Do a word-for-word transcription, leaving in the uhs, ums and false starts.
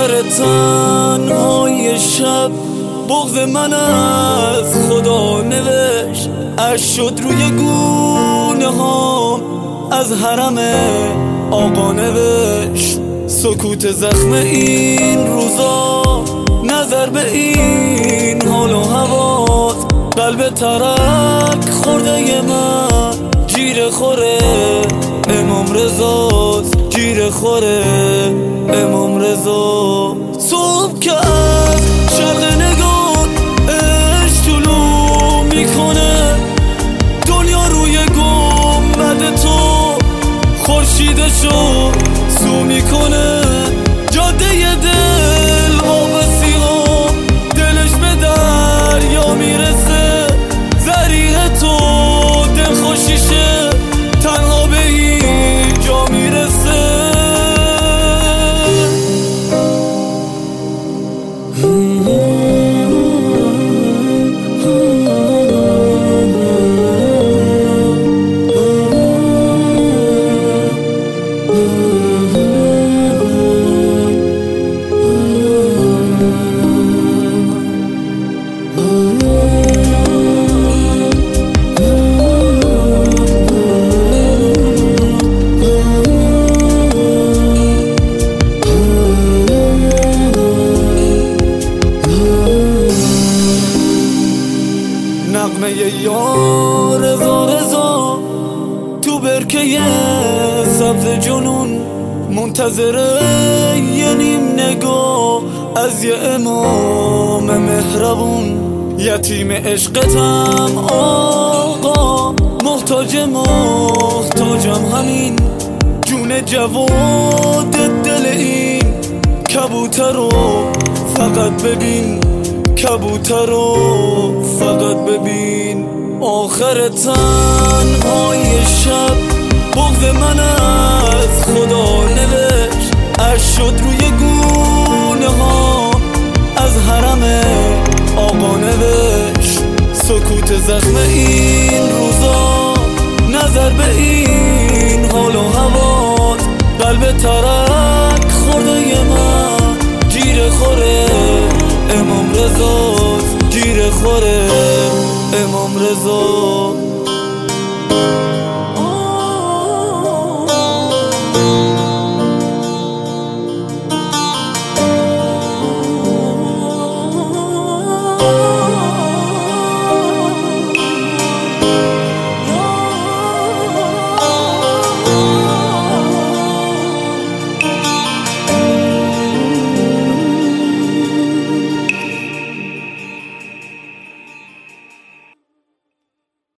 آخر تنهای شب بغض من از خدا نوشت، اش شد روی گونه هام از حرم آقا نوشت. سکوت زخم این روزا، نظر به این حال و هوات، قلب ترک خورده من گیر خوره امام رضاست، گیر خوره امام رضا. صبح که از شرق نگاه عشق طلوع میکنه، دنیا روی گنبد تو خورشیدشو سو میکنه. جاده دل واپسی ها دلش به دریا میرسه، زریح تو دل خوشیشه تنها به این جا میرسه. نغمه یا رضا رضا تو برکه سبز جنون، منتظره یه نیم نگاه از یه امام مهربون. یتیم عشقتم آقا، محتاج محتاجم همین جون جواد دل این کبوتر رو فقط ببین، کبوتر رو فقط ببین. آخر تنهای شب بغض من از خدا نوشت، اش شد روی گونه ها از حرم آقا نوشت. سکوت زخم این روزا، نظر به این حال و هوات، قلب ترک خورده من گیر خوره امام رضاست، گیر خوره امام رضا.